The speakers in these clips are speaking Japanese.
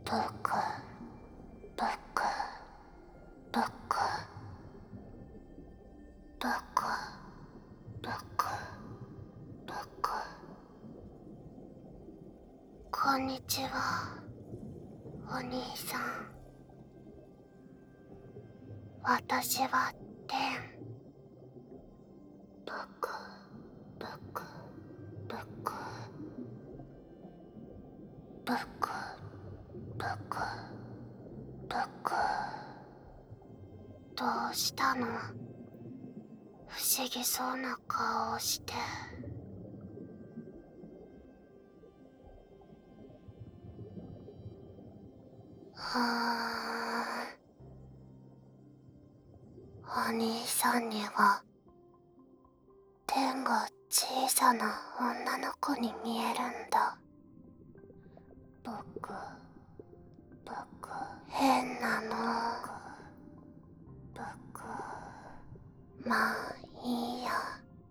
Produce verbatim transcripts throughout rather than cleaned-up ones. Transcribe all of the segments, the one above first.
ブクブクブクブクブクブク。こんにちは、お兄さん。私はテン。ブクブクブクブクブクブク。どうしたの？不思議そうな顔をして。はーん。お兄さんにはテンが小さな女の子に見えるんだ。僕僕変なの。僕まあいいや。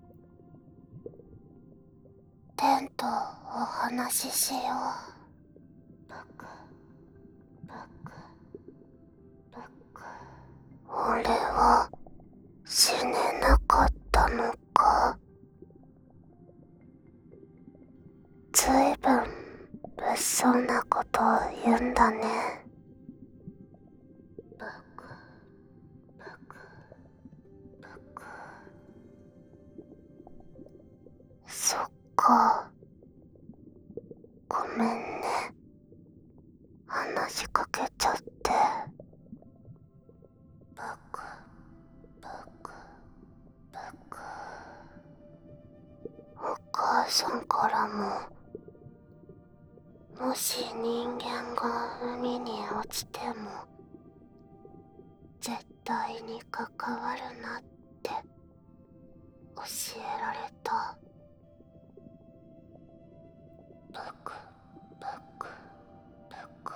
テンとお話ししよう。僕僕僕俺は死ねなかったのか。ずいぶん物騒なことを言うんだね。僕僕僕。そっか、ごめんね、話しかけちゃって。僕僕僕。お母さんからも、もし人間が海に落ちても絶対に関わるなって教えられた。僕僕僕。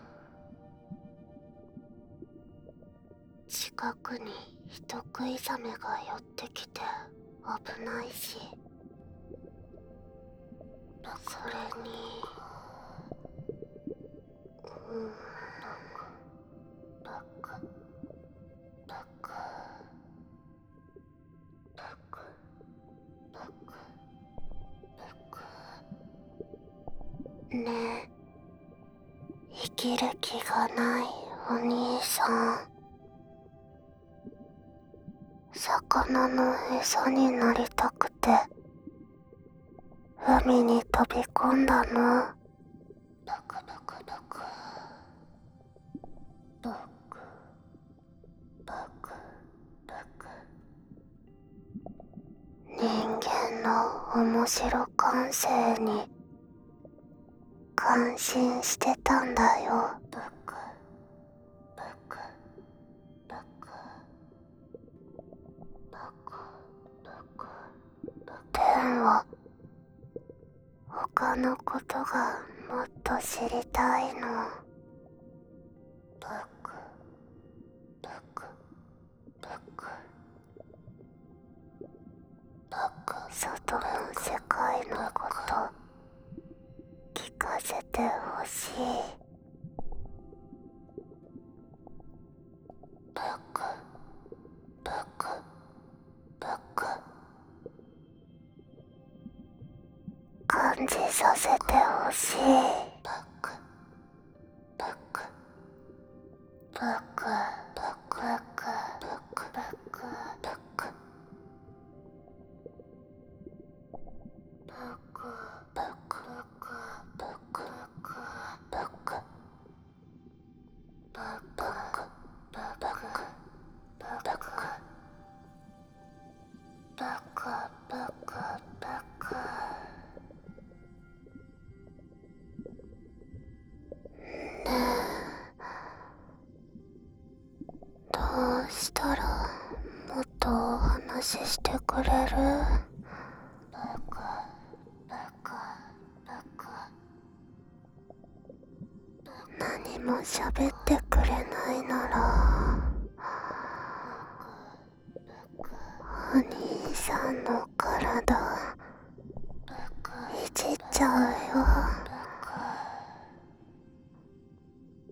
近くに人食いザメが寄ってきて危ないし、それにうん僕僕僕僕僕僕。ねえ、生きる気がないお兄さん。魚の餌になりたくて海に飛び込んだの。ブクブクブクブクブクブク。人間の面白感性に感心してたんだよ。ブクブクブクブクブク。テンは他のことがもっと知りたいの。ブクブクブクブク。外の世界のこと聞かせてほしい。ブクブクブク。感じさせてほしい。ブクブクブクブクブクブクブクブクブクブクブクブクブクブクブクブクブクブクブク。ねえ、どうしたらもっとお話ししてくれる？ブクブクブク。何も喋ってくれないならお兄さんの体いじっちゃうよ。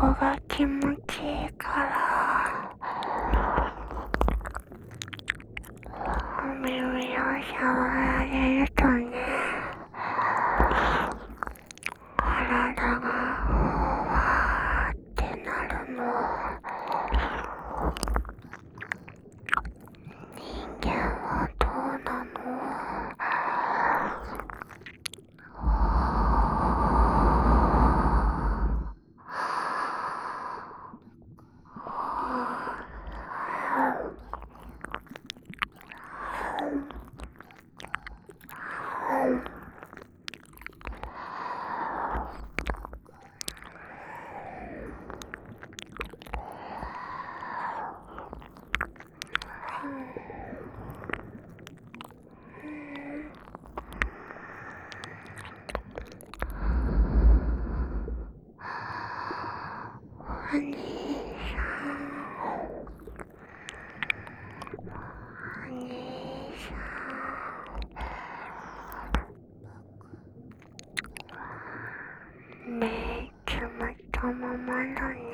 こが気持ちいいからお耳を触られるとね、体がふわーってなるの。人間はどうなの？お兄さん、お兄さん、目つむったままだね。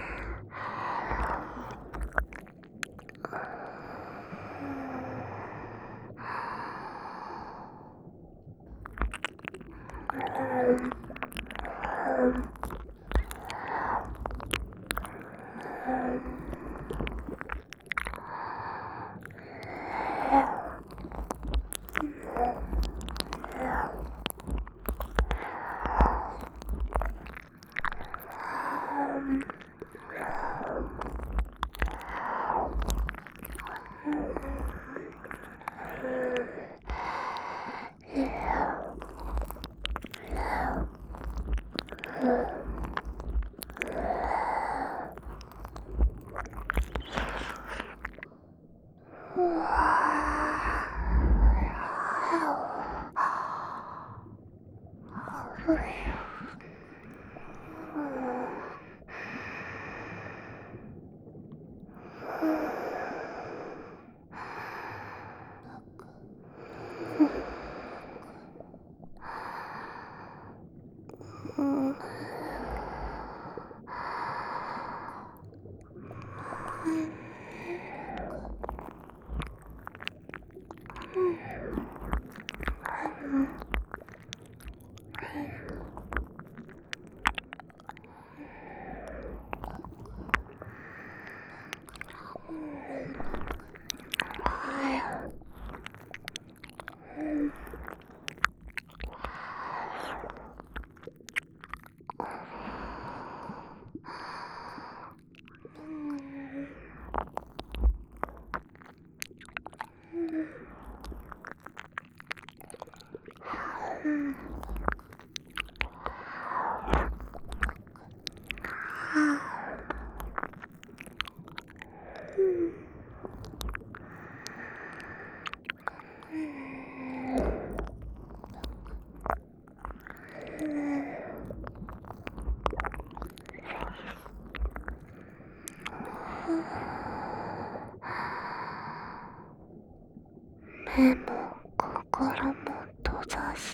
目も心も閉ざして、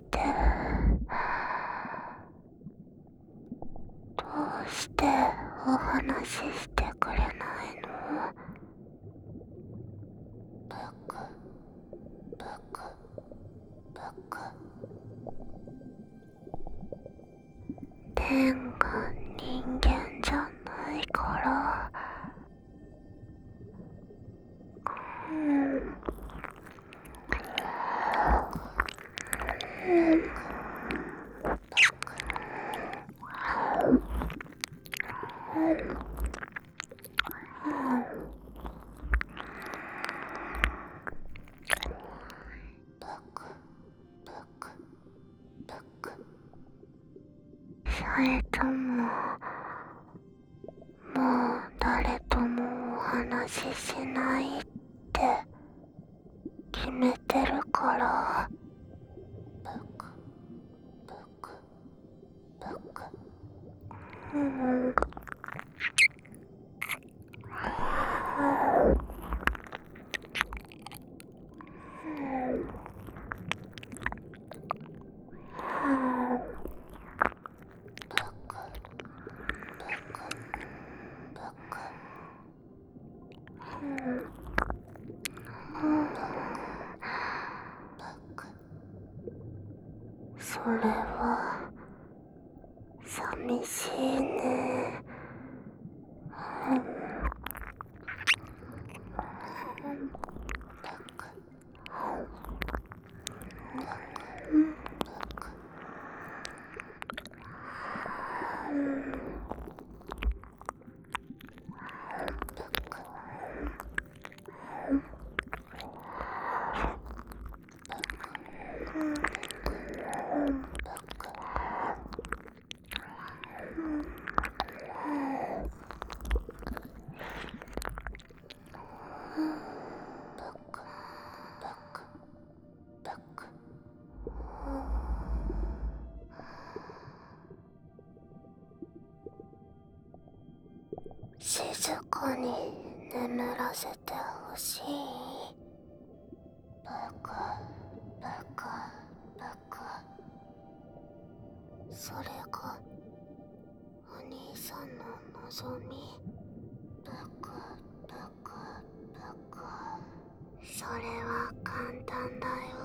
どうしてお話ししてくれないの？ブクブクブク。天が人間じゃないから。うんそれとも、もう誰ともお話ししないって決めてるから。ブクブクブク。うんそれは寂しいね。静かに眠らせてほしい。ブクブクブク。それがお兄さんの望み。ブクブクブク。それは簡単だよ。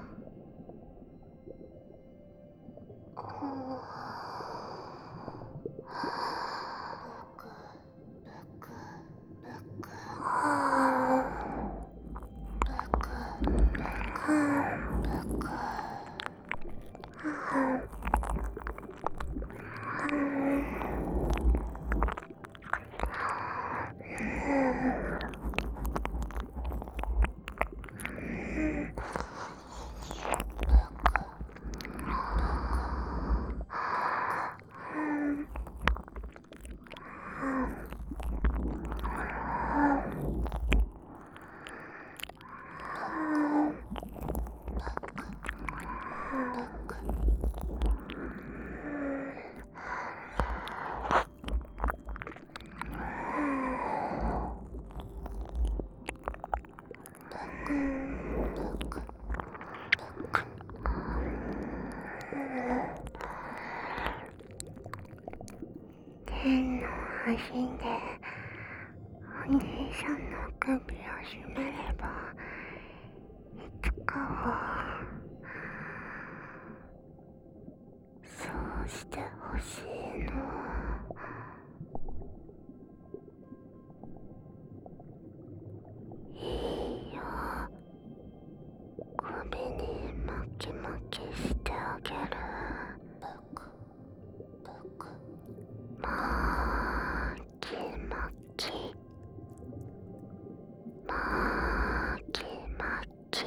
天の足でお兄さんの首を絞めればいつかはそうしてほしいの。いいよ、首に巻き巻きしてあげる。ブクブク。まきまきまきまき。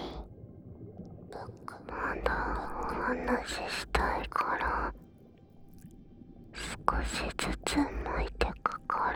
まだお話ししたいから少しずつ巻いてくから。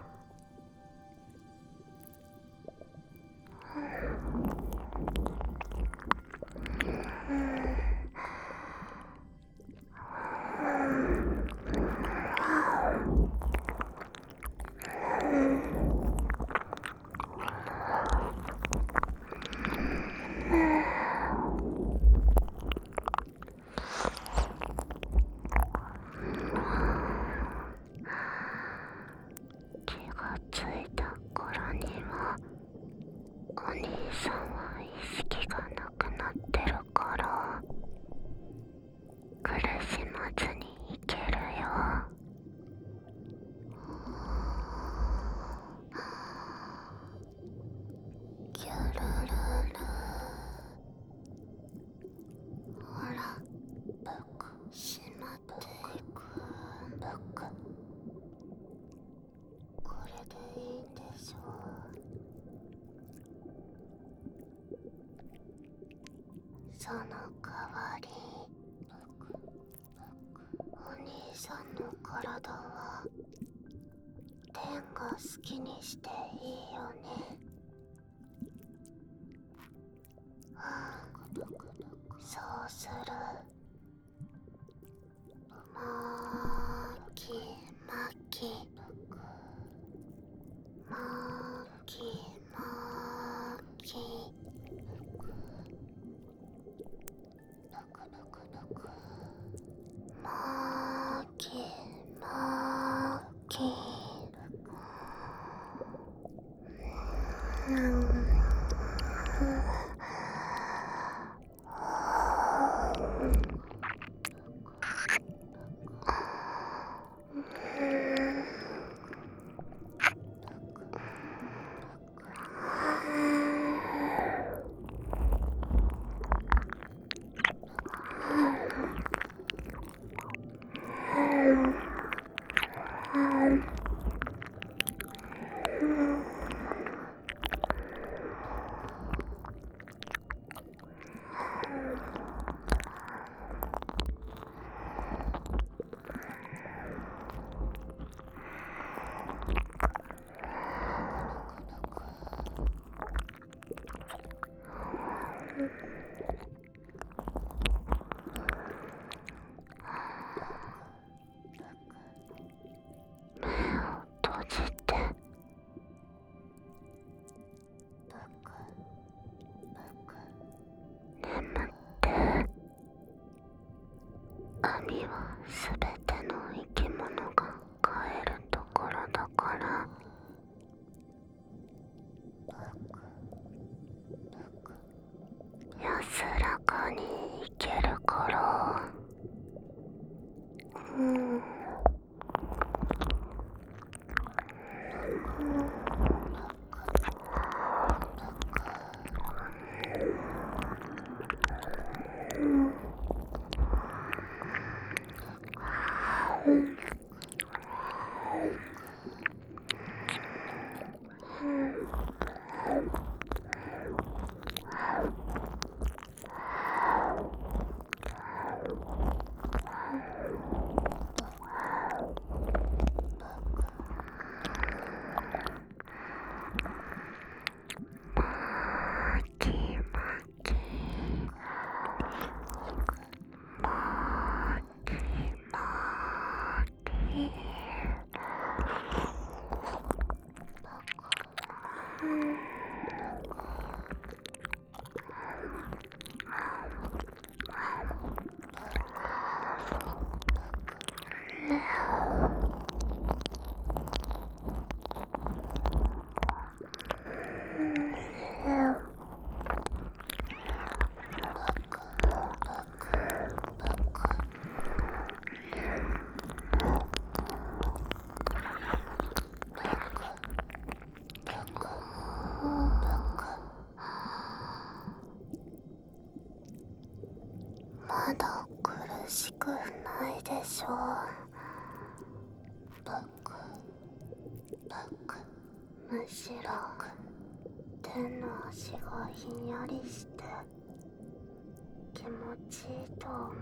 気がついた頃にはお兄さんは意識がなくなってるから苦しまずにいけるよ。キュルルル。ほら、ブクしまっていく。ブク。これでいいんでしょう。その代わりお兄さんの体は天が好きにしていいよね。そうする。まきまきまきまき。まきまき。 閉じて、眠って。網はすべての生き物が帰るところだから、安らかに生けるから。うん。まだ苦しくないでしょう。むしろ天の足がひんやりして気持ちいいと思う。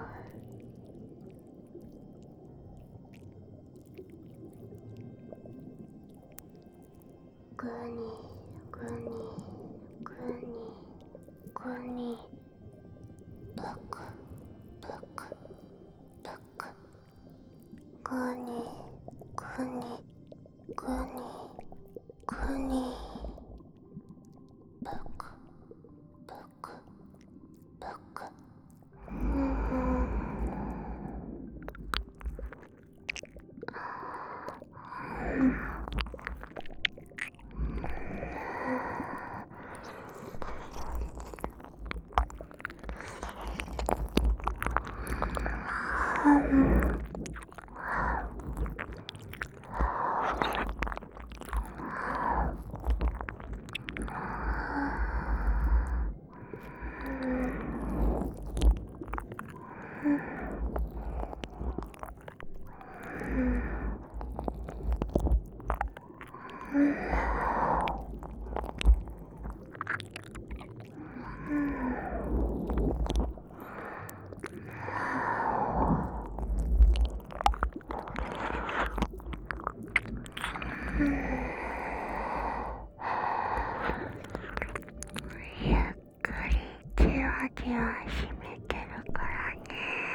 グニグニグニグニ、ぷくぷくぷく、グニグニグニグニ、ぷくぷくぷく、うん。ゆっくりじわじわ締めてるからね。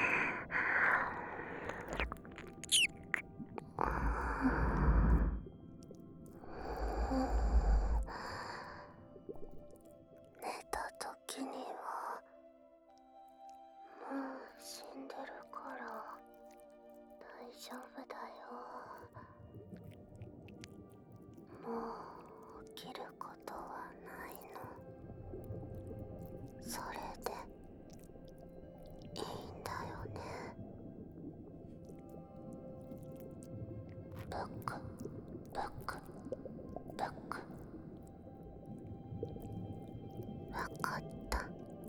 寝た時にはもう死んでるから大丈夫だよ。もう起きることはそれでいいんだよね。ブックブックブック。わかった。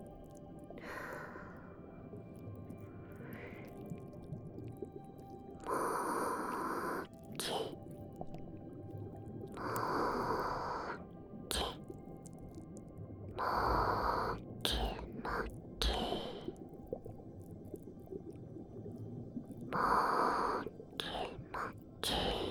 もうきもうきもうきもきもうきもき。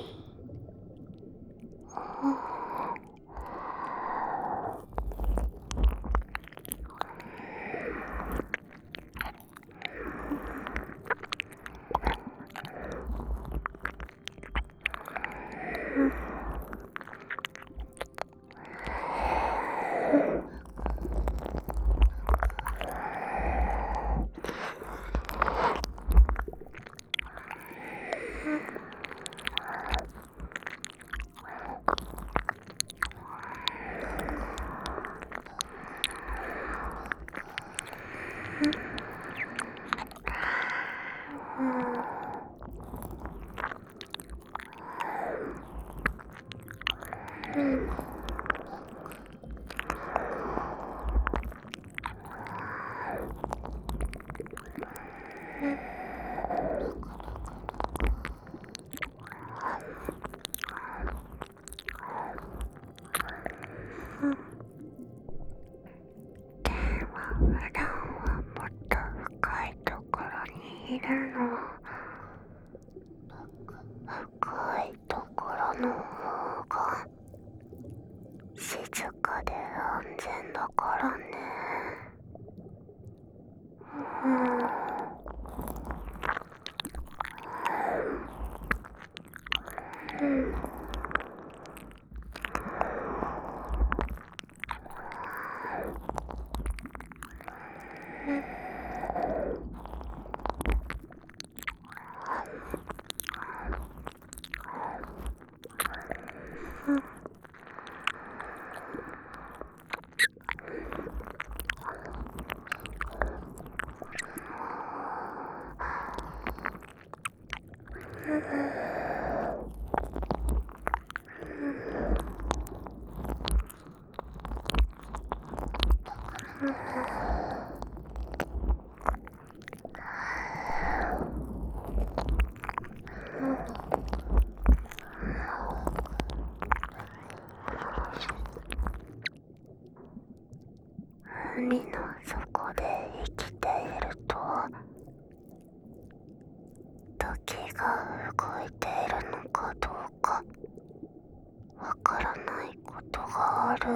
普段はもっと深いところにいるの。深いところの方が静かで安全だからね。うんうん海の底で生きていると時が動いているのかどうかわからないことがある。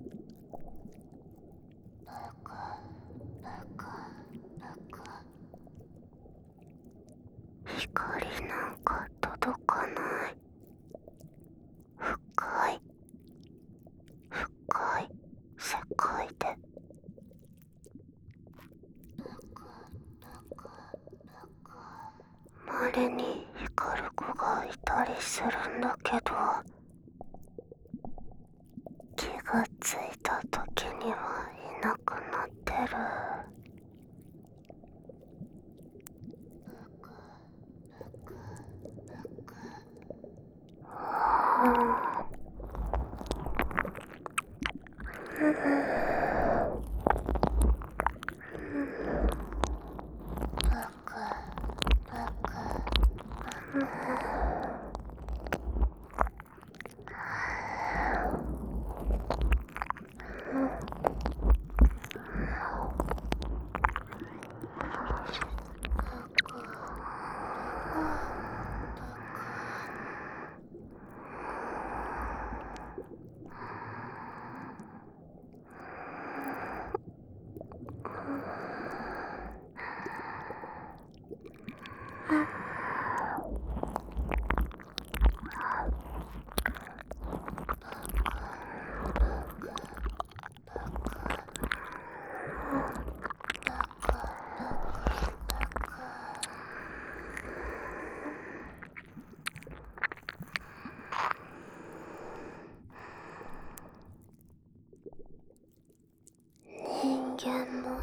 ブクブクブク。光なんか届かない。深い深い世界で。稀に光る子がいたりするんだけど、気がついた時にはいなくなってる。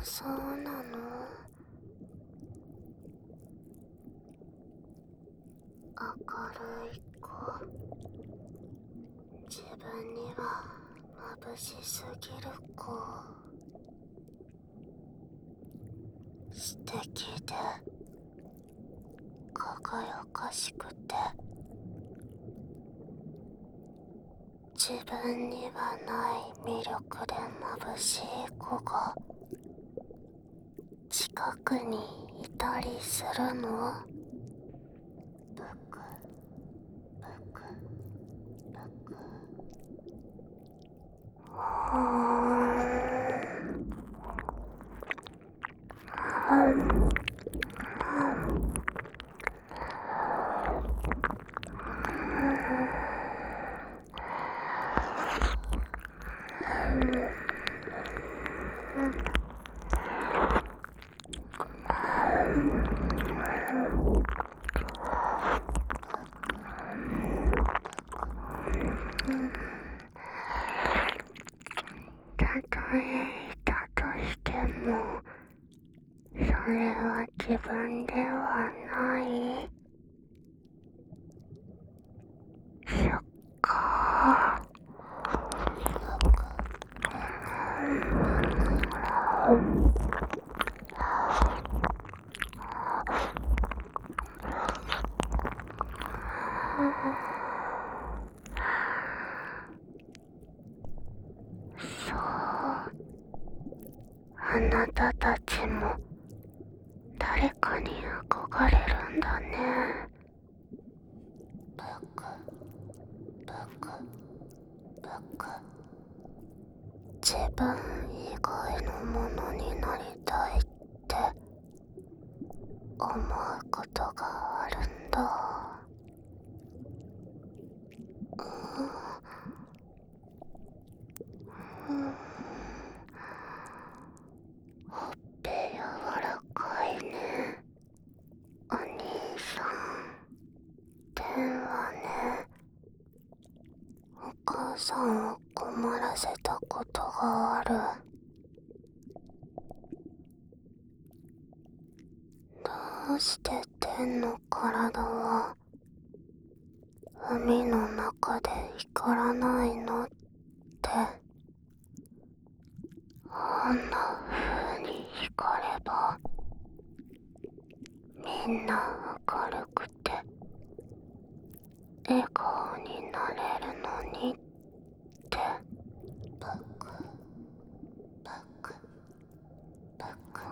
そうなの？明るい子、自分には眩しすぎる子、素敵で輝かしくて、自分にはない魅力で眩しい子が近くにいたりするの？ブクブクブク。うーん。うんたとえいたとしても、それは自分ではない。そっか。そう、あなたたちも誰かに憧れるんだね。ブクブクブク。自分以外のものになりたいって思うことがあるんだ。うん、ほっぺ柔らかいね、お兄さん。電話ね、お母さんを困らせたことがある。どうして天の体は海の中で光らないのって。あんな風に光ればみんな明るくて笑顔になれるのにって。バクバクバク。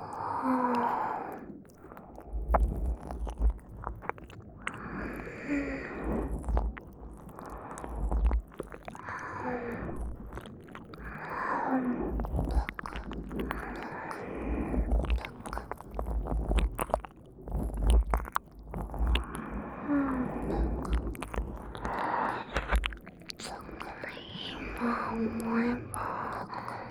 今思えば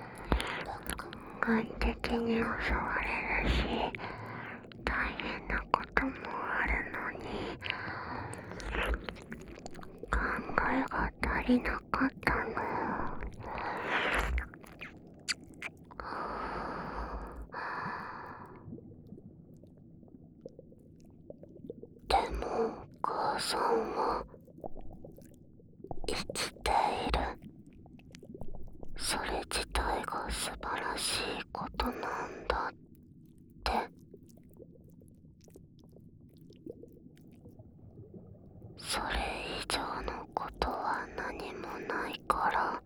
外敵に襲われるし大変なこともあるのに考えが足りなかったの。でもお母さんは生きている。それ自体が素晴らしいことなんだって。それ以上のことは何もないから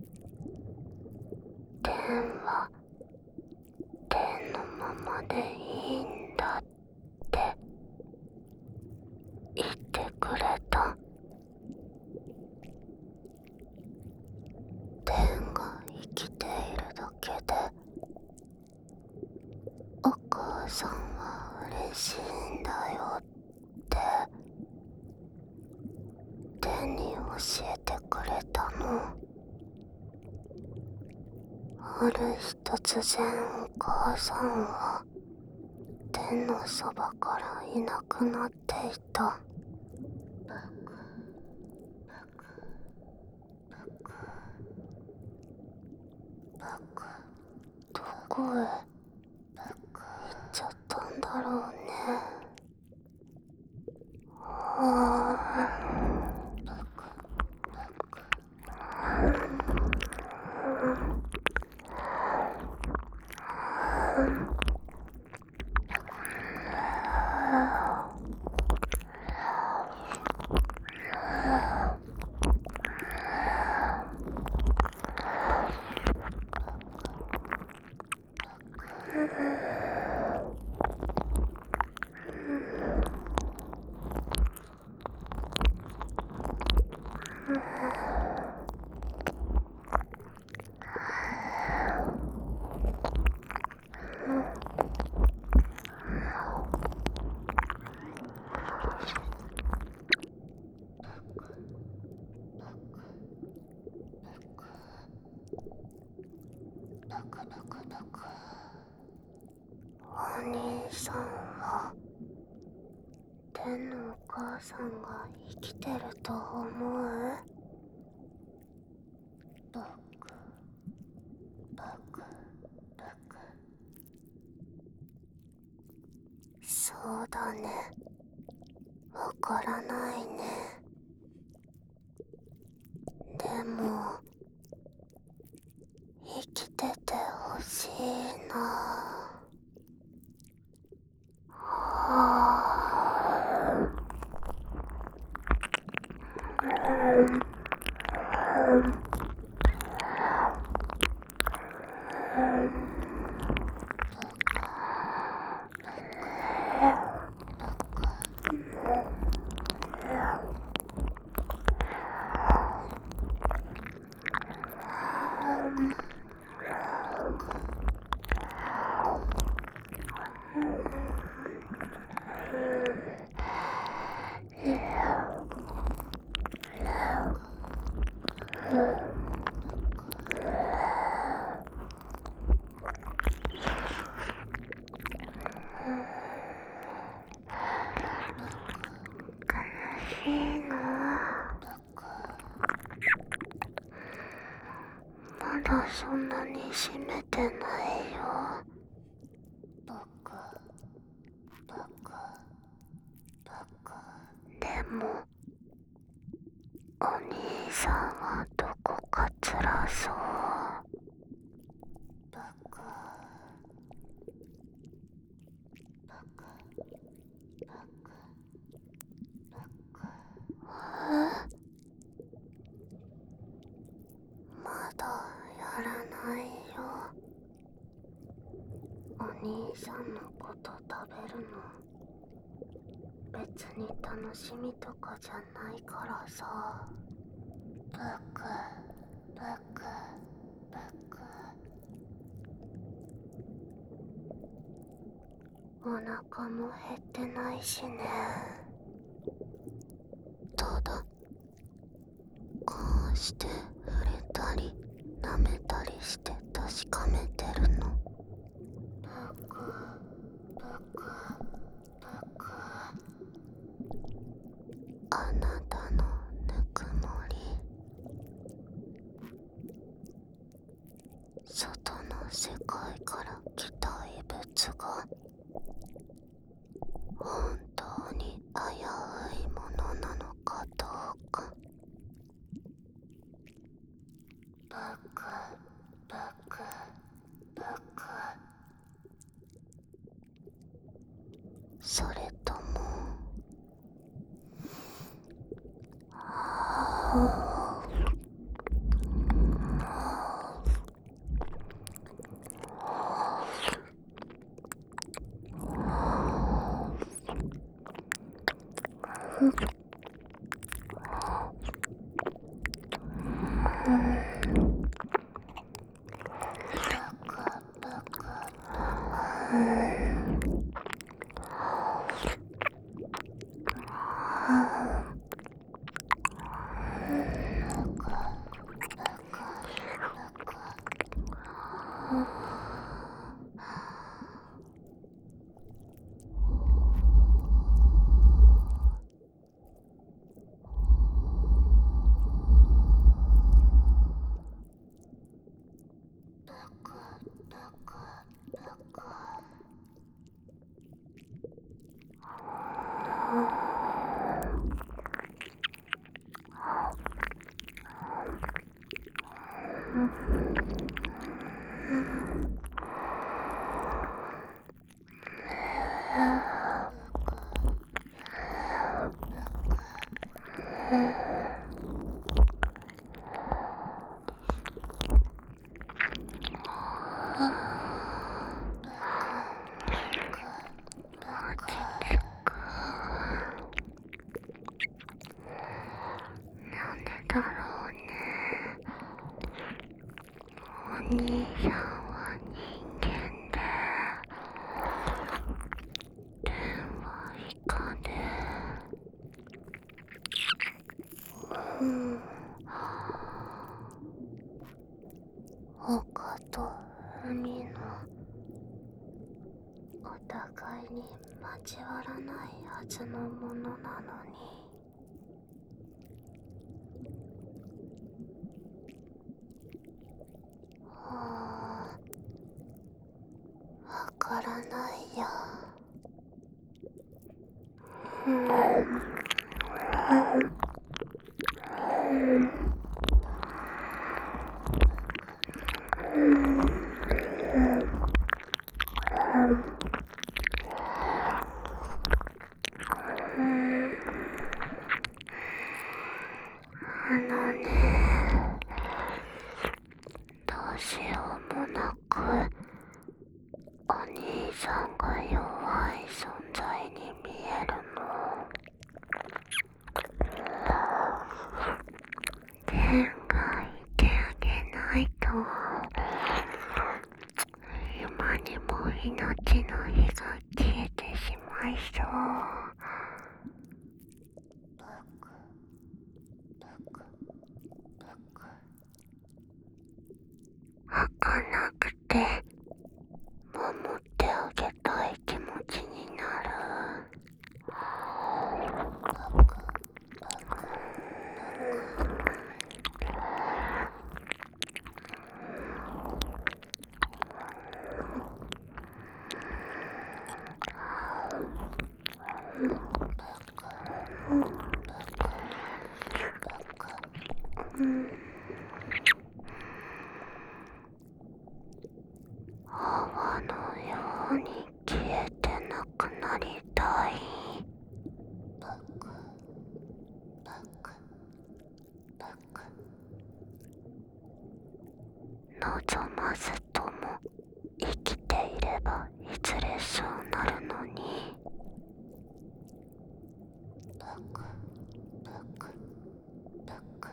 天は天のままでいいんだって言ってくれた。天が生きているだけでお母さんは嬉しいんだよって天に教えてくれたの。ある日突然お母さんは天のそばからいなくなっていた。バクバクバクバク。どこへさんは天のお母さんが生きてると思う？僕、僕、僕。そうだね。わからないね。でも生きててほしいな。悲しいな。まだそんなに閉めてないよ。僕、僕、僕。でもお兄さんはどこか辛そう。僕、僕、僕、僕。え？まだやらないよ。お兄さんのこと食べるの別に楽しみとかじゃないからさ。僕、僕、僕。お腹も減ってないしね。ただこうして触れたり舐めたりして確かめてるの。僕、僕、僕。あなたのぬくもり、外の世界から来た異物が本当に危ういものなのかどうか。僕、僕、僕。それともなんでだろうね。お兄さんは人間で天はイカで、うん丘と海のお互い交わらないはずのものなのに。もうわからないよ。うんあのね、どうしようもなくお兄さんが弱い存在に見えるの。天がいてあげないと今にも命の火が消えてしまいそう。ブクブクブク儚くて守ってあげたい気持ちになる。ブクブク泡のように消えてなくなりたい。ブクブクブク望まずとも生きていればいずれそうなるのに。ブクブクブク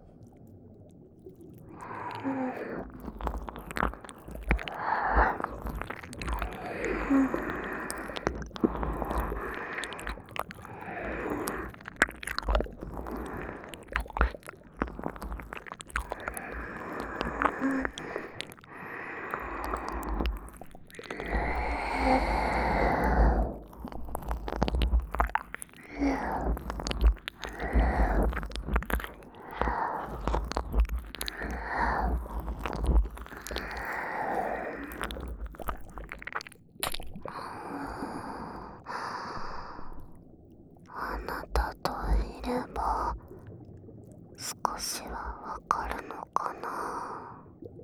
あなたといれば少しはわかるのかな。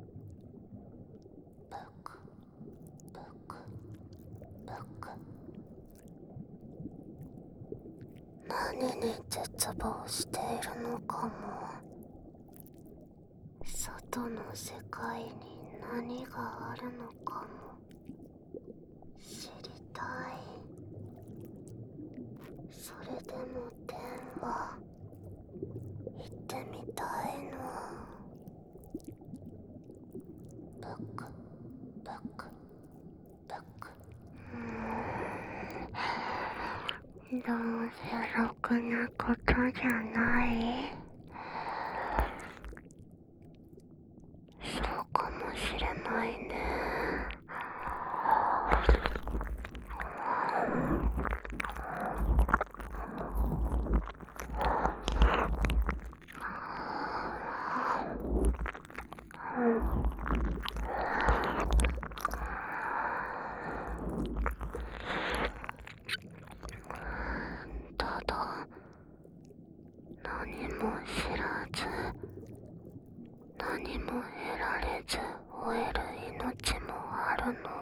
ブクブクブク何に絶望しているのかも。外の世界に何があるのかも知りたい。それでも天は行ってみたいの。ブクブクブクうーんどうせろくなことじゃない。そうかもしれないね。ただ何も知らず何も得られず終える命もあるの。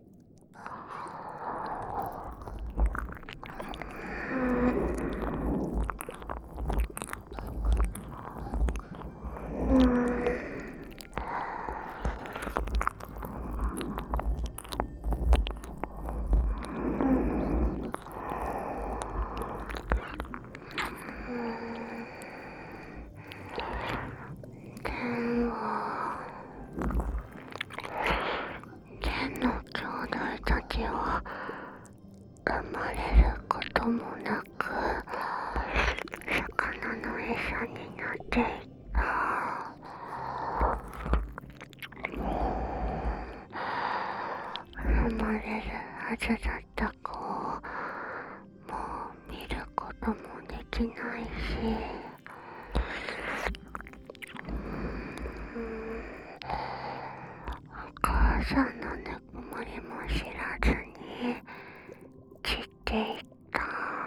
天は天の兄弟たちは生まれることもなく魚の餌になっていった。生まれるはずだった子をきないし、うん、お母さんのぬくもりも知らずに散っていった。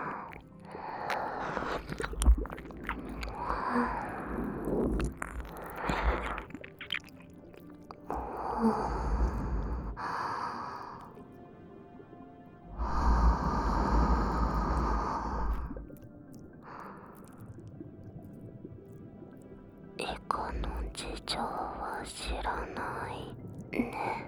イカの事情は知らないね。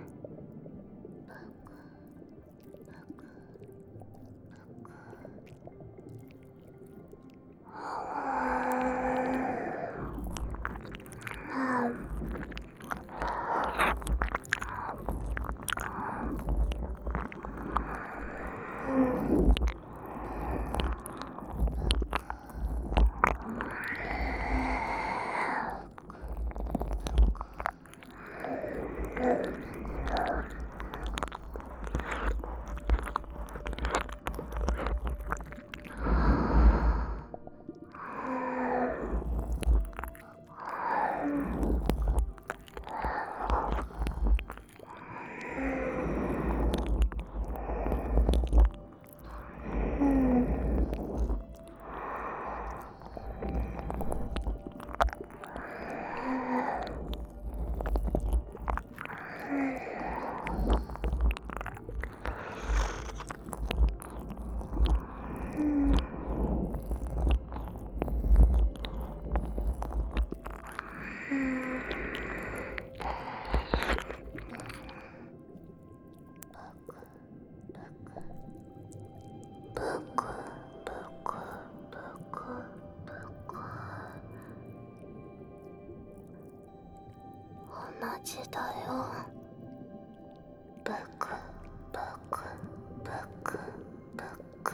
同じだよ。ブクブクブクブク。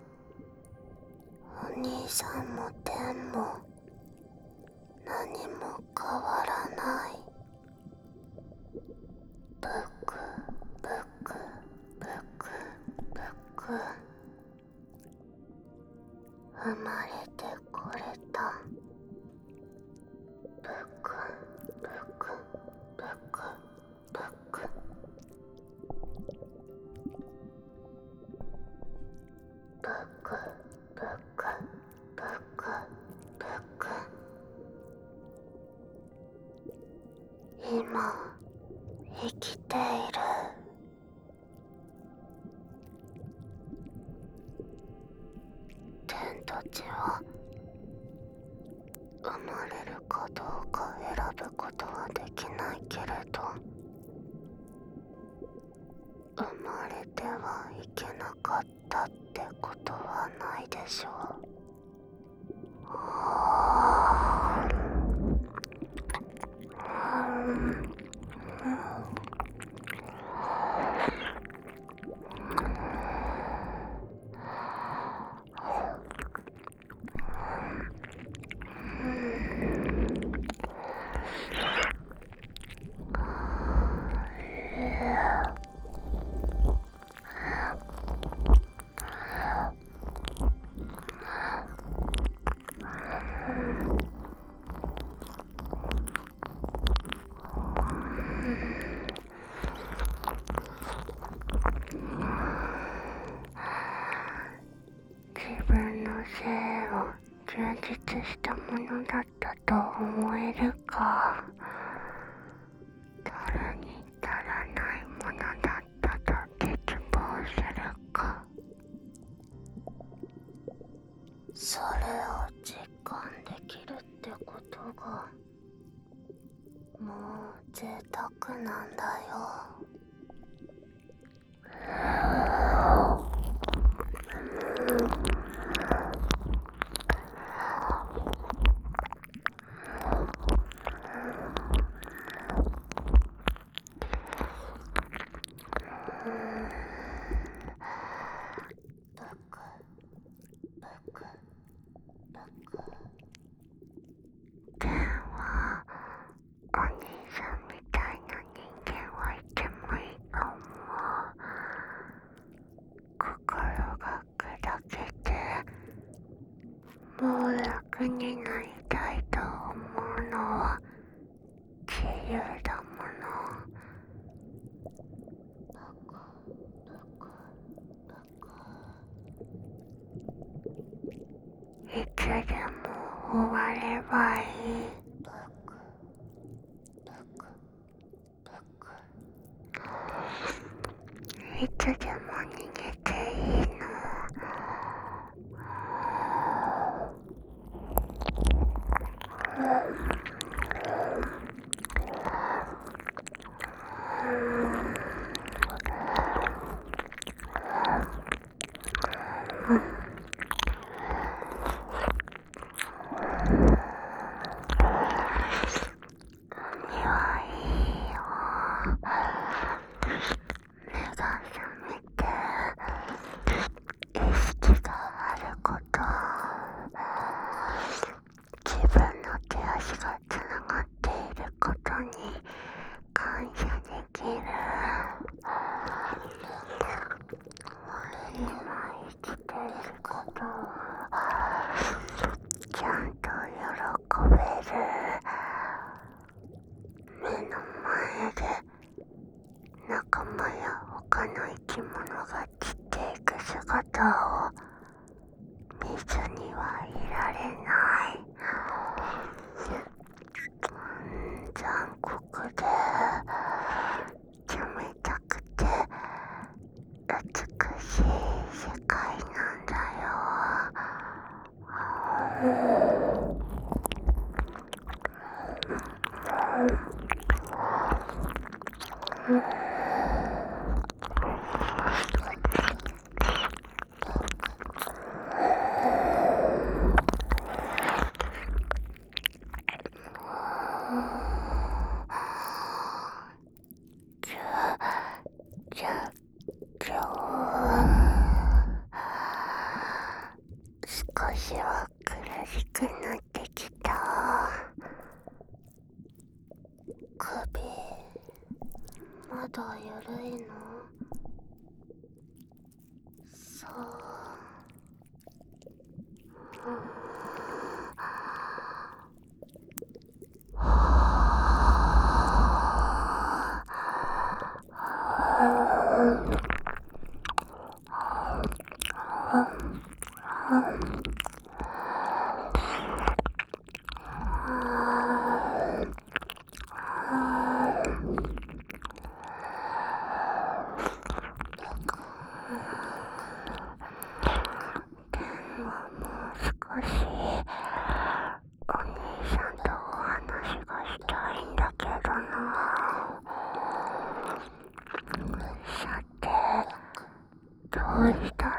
お兄さんもテンも何も変わらない。ブクブクブクブク。生まれてこれた。ブクブクブクブク。ブクブクブクブク。今生きている。天たちは生まれるかどうか選ぶことはできないけれど、生まれてはいけなかったってことはないでしょう。自分の性を充実したものだったと思えるか、取るに足らないものだったと絶望するか、それを実感できるってことがもう贅沢なんだよ。天はお兄さんみたいな人間はいてもあればいい。いつでも逃げていいの。海はいいよ。目が覚めて意識があること、自分の手足がつながっていることに感謝できる。今生きていることをちゃんと喜べる。目の前で仲間や他の生き物が散っていく姿を見ずにはいられない。うん、残酷で冷たくて美しい世界なんだよ。じゃ、今日少しは苦しくなってきた。首まだゆるいの？そう、うん、少しお兄さんとお話がしたいんだけどな。さて、どうした